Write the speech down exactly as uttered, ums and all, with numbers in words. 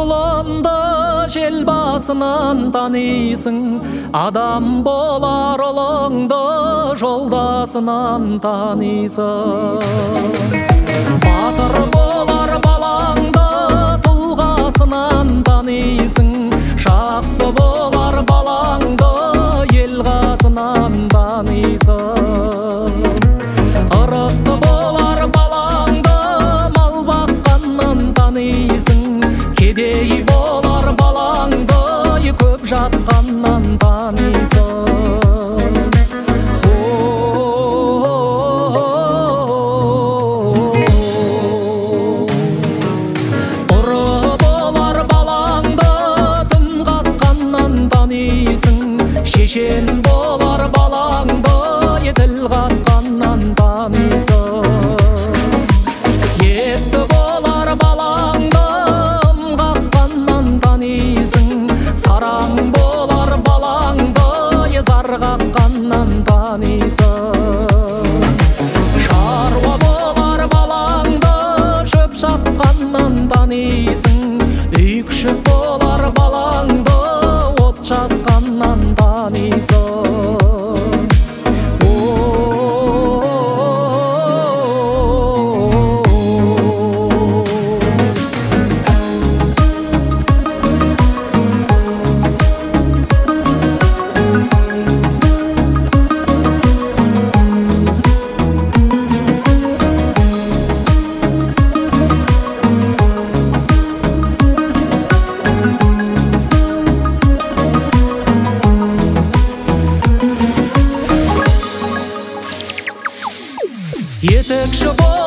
құлынды жел басынан танисың, адам болар ұлыңды жолдасынан танисың. Батыр болар балаңды тұлғасынан танисың, жақсы болар балаңды ел қасынан танисың. Ырысты болар балаңды мал баққаннан танисың, кедей болар балаңды көп жатқаннан танисың. Шешен болар балаңды тіл қатқаннан танисың. Етті болар балаңды ым қаққаннан танисың. Сараң болар балаңды зар қаққаннан танисың. Шаруа болар балаңды шөп шапқаннан танисың. Үй күшік болар балаңды от жатқаннан танисың. Етекші бол